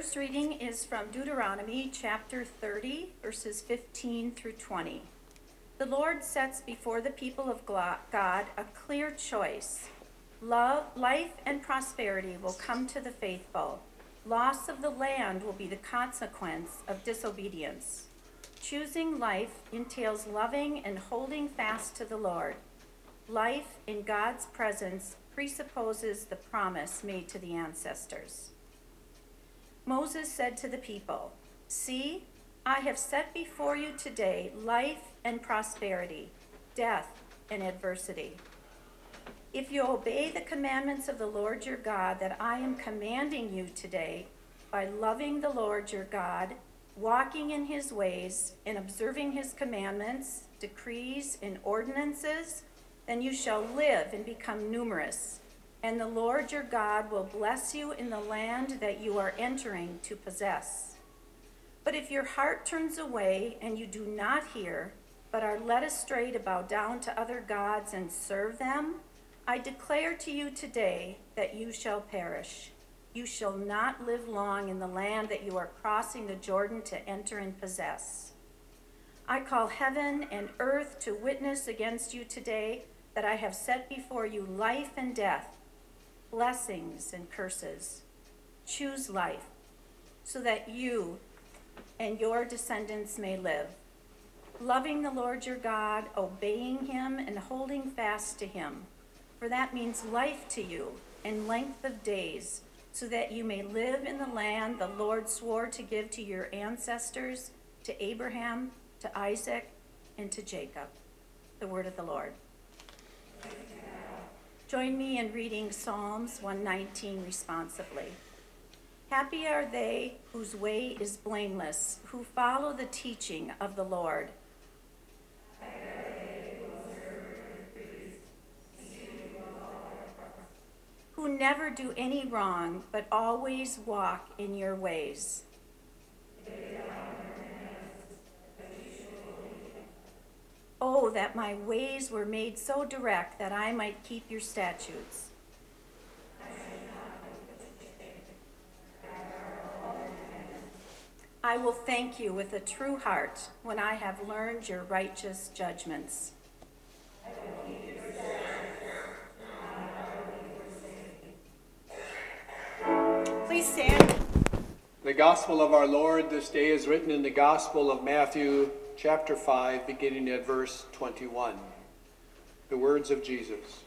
first reading is from Deuteronomy chapter 30, verses 15 through 20. The Lord sets before the people of God a clear choice. Love, life, and prosperity will come to the faithful. Loss of the land will be the consequence of disobedience. Choosing life entails loving and holding fast to the Lord. Life in God's presence presupposes the promise made to the ancestors. Moses said to the people, "See, I have set before you today life and prosperity, death and adversity. If you obey the commandments of the Lord your God that I am commanding you today, by loving the Lord your God, walking in his ways, and observing his commandments, decrees, and ordinances, then you shall live and become numerous, and the Lord your God will bless you in the land that you are entering to possess. But if your heart turns away and you do not hear, but are led astray to bow down to other gods and serve them, I declare to you today that you shall perish. You shall not live long in the land that you are crossing the Jordan to enter and possess. I call heaven and earth to witness against you today that I have set before you life and death, blessings and curses. Choose life, so that you and your descendants may live, loving the Lord your God, obeying him, and holding fast to him. For that means life to you and length of days, so that you may live in the land the Lord swore to give to your ancestors, to Abraham, to Isaac, and to Jacob." The word of the Lord. Join me in reading Psalms 119 responsively. Happy are they whose way is blameless, who follow the teaching of the Lord. Who never do any wrong, but always walk in your ways. Oh, that my ways were made so direct that I might keep your statutes. I will thank you with a true heart when I have learned your righteous judgments. Please stand. The Gospel of our Lord this day is written in the Gospel of Matthew, chapter 5, beginning at verse 21. The words of Jesus.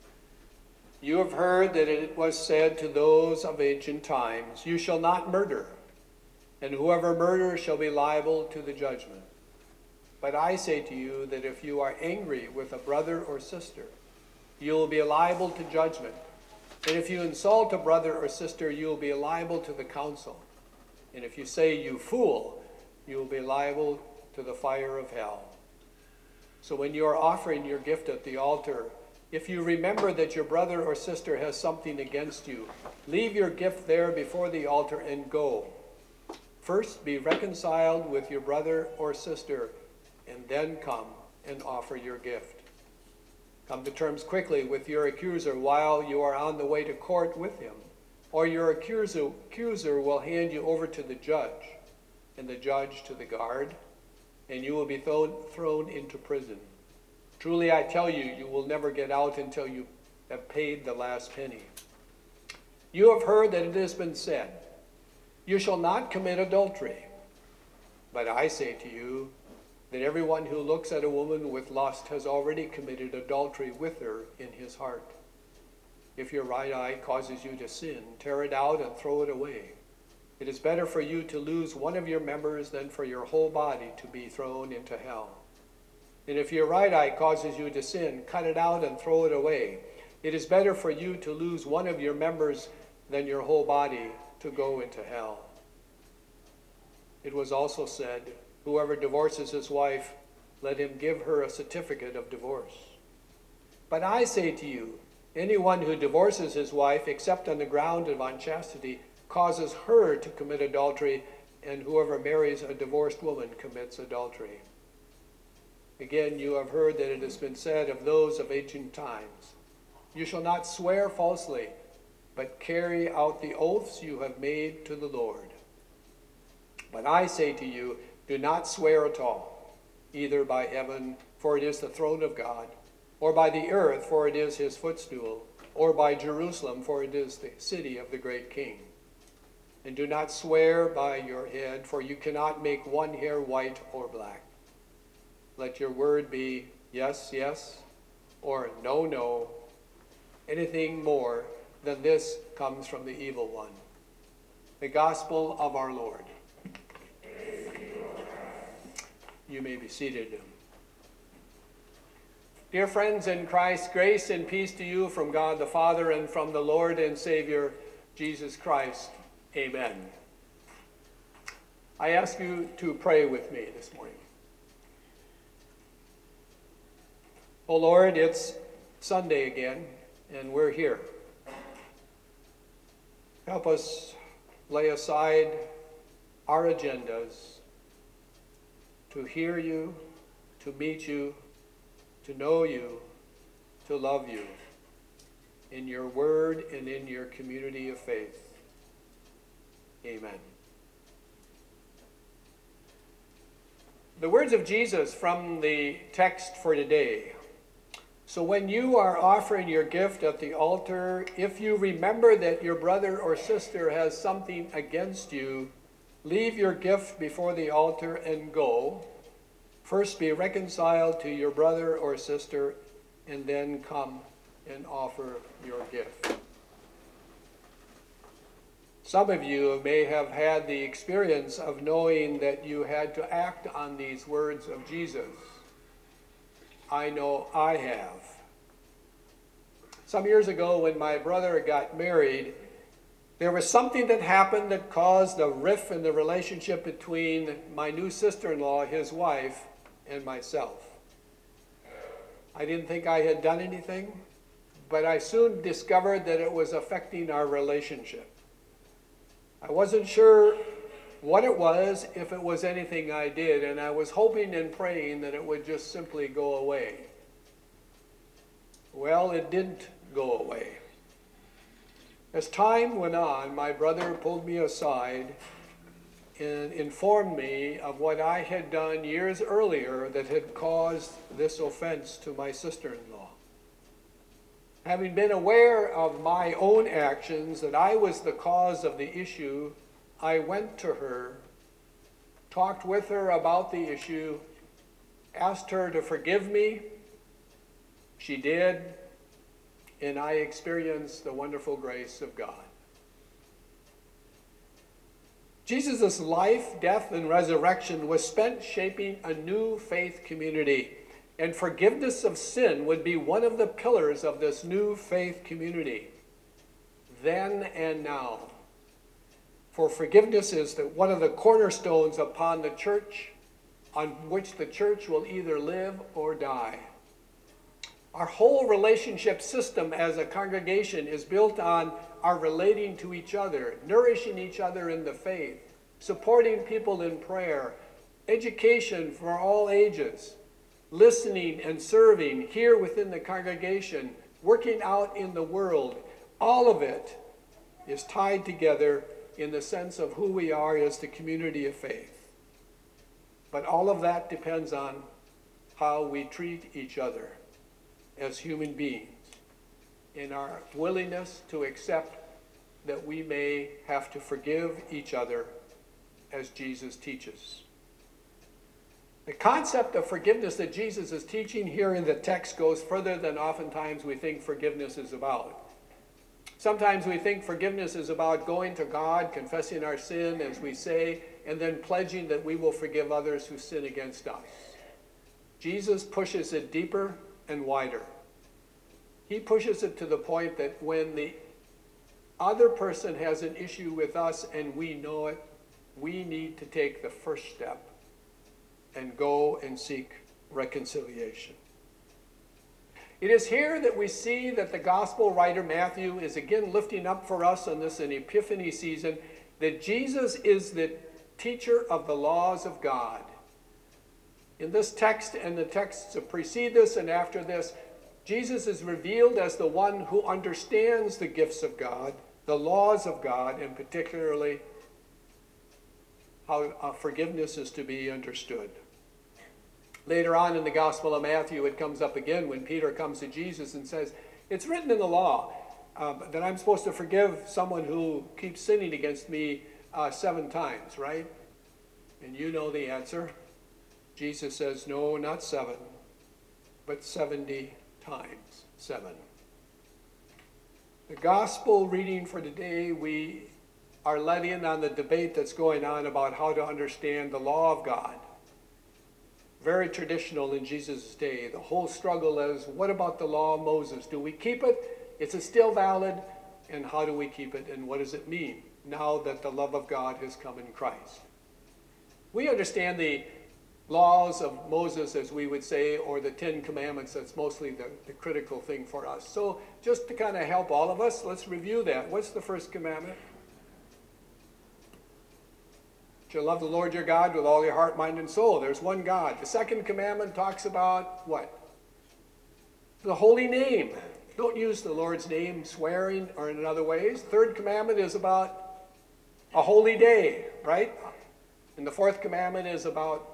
You have heard that it was said to those of ancient times, "You shall not murder, and whoever murders shall be liable to the judgment." But I say to you that if you are angry with a brother or sister, you will be liable to judgment. And if you insult a brother or sister, you will be liable to the council. And if you say, "You fool," you will be liable to the fire of hell. So when you are offering your gift at the altar, if you remember that your brother or sister has something against you, leave your gift there before the altar and go. First be reconciled with your brother or sister, and then come and offer your gift. Come to terms quickly with your accuser while you are on the way to court with him, or your accuser will hand you over to the judge, and the judge to the guard, and you will be thrown into prison. Truly I tell you, you will never get out until you have paid the last penny. You have heard that it has been said, "You shall not commit adultery." But I say to you that everyone who looks at a woman with lust has already committed adultery with her in his heart. If your right eye causes you to sin, tear it out and throw it away. It is better for you to lose one of your members than for your whole body to be thrown into hell. And if your right eye causes you to sin, cut it out and throw it away. It is better for you to lose one of your members than your whole body to go into hell. It was also said, "Whoever divorces his wife, let him give her a certificate of divorce." But I say to you, anyone who divorces his wife except on the ground of unchastity causes her to commit adultery, and whoever marries a divorced woman commits adultery. Again, you have heard that it has been said of those of ancient times, "You shall not swear falsely, but carry out the oaths you have made to the Lord." But I say to you, do not swear at all, either by heaven, for it is the throne of God, or by the earth, for it is his footstool, or by Jerusalem, for it is the city of the great king. And do not swear by your head, for you cannot make one hair white or black. Let your word be yes, yes, or no, no. Anything more than this comes from the evil one. The gospel of our Lord. You may be seated. Dear friends in Christ, grace and peace to you from God the Father and from the Lord and Savior, Jesus Christ. Amen. I ask you to pray with me this morning. Oh Lord, it's Sunday again, and we're here. Help us lay aside our agendas to hear you, to meet you, to know you, to love you in your word and in your community of faith. Amen. The words of Jesus from the text for today. So when you are offering your gift at the altar, if you remember that your brother or sister has something against you, leave your gift before the altar and go. First be reconciled to your brother or sister, and then come and offer your gift. Some of you may have had the experience of knowing that you had to act on these words of Jesus. I know I have. Some years ago when my brother got married, there was something that happened that caused a rift in the relationship between my new sister-in-law, his wife, and myself. I didn't think I had done anything, but I soon discovered that it was affecting our relationship. I wasn't sure what it was, if it was anything I did, and I was hoping and praying that it would just simply go away. Well, it didn't go away. As time went on, my brother pulled me aside and informed me of what I had done years earlier that had caused this offense to my sister-in-law. Having been aware of my own actions, that I was the cause of the issue, I went to her, talked with her about the issue, asked her to forgive me. She did, and I experienced the wonderful grace of God. Jesus' life, death, and resurrection was spent shaping a new faith community. And forgiveness of sin would be one of the pillars of this new faith community, then and now. For forgiveness is one of the cornerstones upon the church, on which the church will either live or die. Our whole relationship system as a congregation is built on our relating to each other, nourishing each other in the faith, supporting people in prayer, education for all ages, listening and serving here within the congregation, working out in the world. All of it is tied together in the sense of who we are as the community of faith. But all of that depends on how we treat each other as human beings, in our willingness to accept that we may have to forgive each other as Jesus teaches. The concept of forgiveness that Jesus is teaching here in the text goes further than oftentimes we think forgiveness is about. Sometimes we think forgiveness is about going to God, confessing our sin, as we say, and then pledging that we will forgive others who sin against us. Jesus pushes it deeper and wider. He pushes it to the point that when the other person has an issue with us and we know it, we need to take the first step and go and seek reconciliation. It is here that we see that the gospel writer Matthew is again lifting up for us on this Epiphany season that Jesus is the teacher of the laws of God. In this text and the texts that precede this and after this, Jesus is revealed as the one who understands the gifts of God, the laws of God, and particularly how forgiveness is to be understood. Later on in the Gospel of Matthew, it comes up again when Peter comes to Jesus and says, it's written in the law that I'm supposed to forgive someone who keeps sinning against me 7 times, right? And you know the answer. Jesus says, no, not 7, but 70 times 7. The gospel reading for today, we are let in on the debate that's going on about how to understand the law of God. Very traditional in Jesus' day. The whole struggle is, what about the law of Moses? Do we keep it? Is it still valid? And how do we keep it? And what does it mean now that the love of God has come in Christ? We understand the laws of Moses, as we would say, or the 10 Commandments. That's mostly the critical thing for us. So just to kind of help all of us, let's review that. What's the first commandment? You love the Lord your God with all your heart, mind, and soul. There's one God. The second commandment talks about what? The holy name. Don't use the Lord's name swearing or in other ways. Third commandment is about a holy day, right? And the fourth commandment is about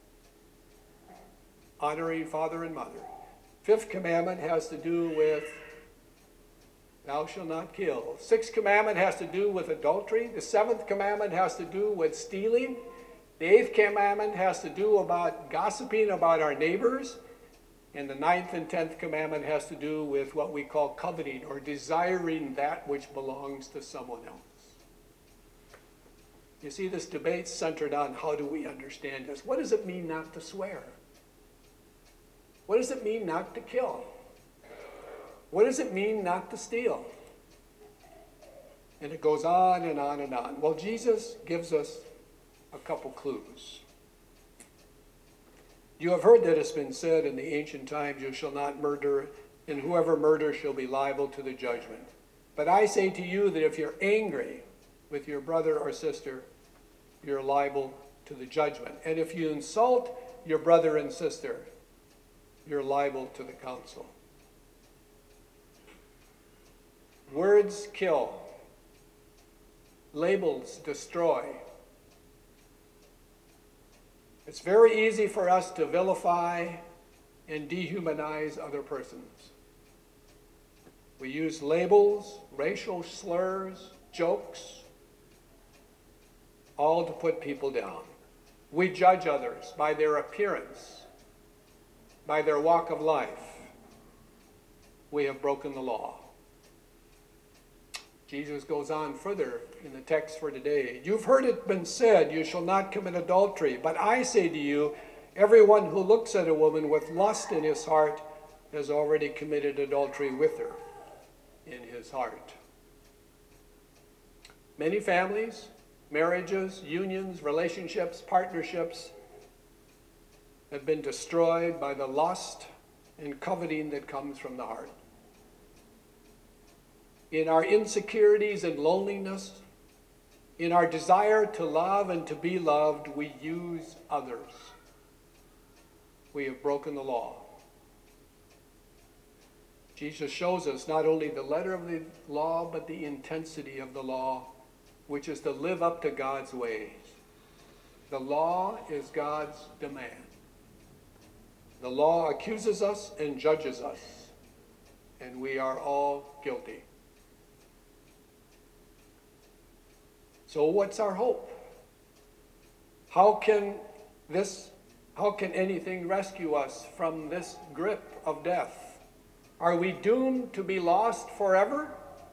honoring father and mother. Fifth commandment has to do with thou shalt not kill. Sixth commandment has to do with adultery. The seventh commandment has to do with stealing. The eighth commandment has to do about gossiping about our neighbors. And the ninth and 10th commandment has to do with what we call coveting, or desiring that which belongs to someone else. You see, this debate's centered on how do we understand this. What does it mean not to swear? What does it mean not to kill? What does it mean not to steal? And it goes on and on and on. Well, Jesus gives us a couple clues. You have heard that it's been said in the ancient times, you shall not murder, and whoever murders shall be liable to the judgment. But I say to you that if you're angry with your brother or sister, you're liable to the judgment. And if you insult your brother and sister, you're liable to the council. Words kill. Labels destroy. It's very easy for us to vilify and dehumanize other persons. We use labels, racial slurs, jokes, all to put people down. We judge others by their appearance, by their walk of life. We have broken the law. Jesus goes on further in the text for today. You've heard it been said, you shall not commit adultery. But I say to you, everyone who looks at a woman with lust in his heart has already committed adultery with her in his heart. Many families, marriages, unions, relationships, partnerships have been destroyed by the lust and coveting that comes from the heart. In our insecurities and loneliness, in our desire to love and to be loved, we use others. We have broken the law. Jesus shows us not only the letter of the law, but the intensity of the law, which is to live up to God's ways. The law is God's demand. The law accuses us and judges us, and we are all guilty. So what's our hope? How can anything rescue us from this grip of death? Are we doomed to be lost forever?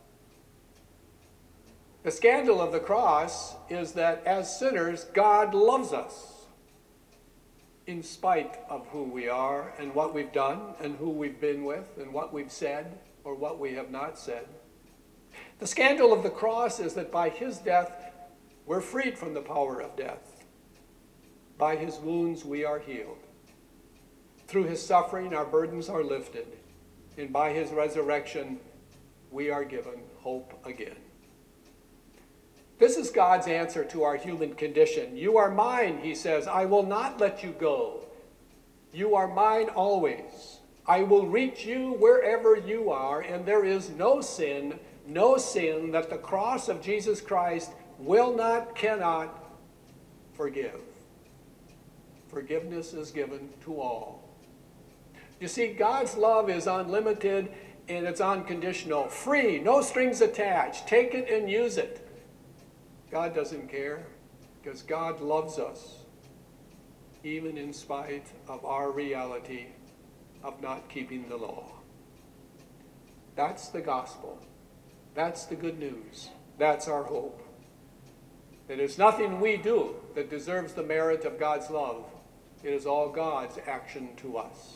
The scandal of the cross is that as sinners, God loves us in spite of who we are and what we've done and who we've been with and what we've said or what we have not said. The scandal of the cross is that by his death, we're freed from the power of death. By his wounds, we are healed. Through his suffering, our burdens are lifted. And by his resurrection, we are given hope again. This is God's answer to our human condition. You are mine, he says. I will not let you go. You are mine always. I will reach you wherever you are, and there is no sin that the cross of Jesus Christ will not, cannot forgive. Forgiveness is given to all. You see, God's love is unlimited and it's unconditional. Free, no strings attached. Take it and use it. God doesn't care because God loves us, even in spite of our reality of not keeping the law. That's the gospel. That's the good news. That's our hope. It is nothing we do that deserves the merit of God's love. It is all God's action to us.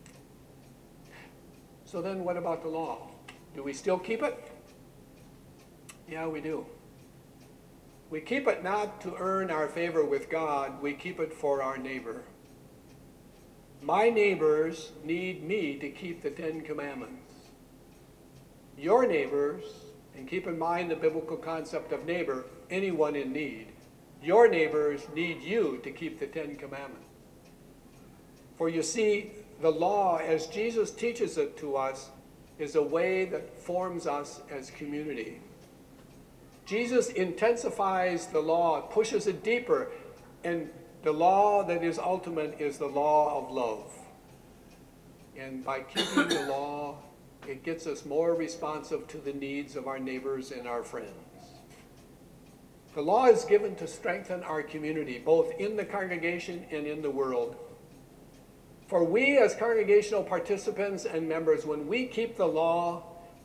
So then what about the law? Do we still keep it? Yeah, we do. We keep it not to earn our favor with God. We keep it for our neighbor. My neighbors need me to keep the Ten Commandments. Your neighbors, and keep in mind the biblical concept of neighbor, anyone in need. Your neighbors need you to keep the Ten Commandments. For you see, the law, as Jesus teaches it to us, is a way that forms us as community. Jesus intensifies the law, pushes it deeper, and the law that is ultimate is the law of love. And by keeping the law, it gets us more responsive to the needs of our neighbors and our friends. The law is given to strengthen our community, both in the congregation and in the world. For we as congregational participants and members, when we keep the law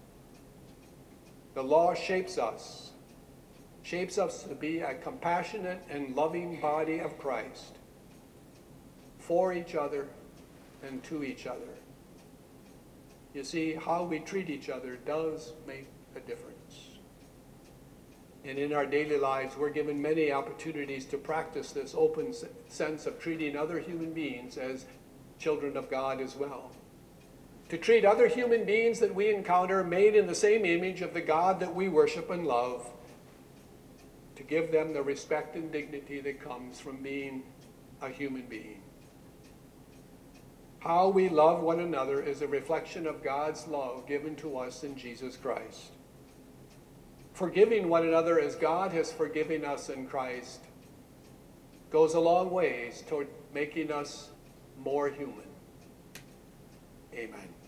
shapes us to be a compassionate and loving body of Christ for each other and to each other. You see, how we treat each other does make a difference. And in our daily lives, we're given many opportunities to practice this open sense of treating other human beings as children of God as well. To treat other human beings that we encounter made in the same image of the God that we worship and love, to give them the respect and dignity that comes from being a human being. How we love one another is a reflection of God's love given to us in Jesus Christ. Forgiving one another as God has forgiven us in Christ goes a long ways toward making us more human. Amen.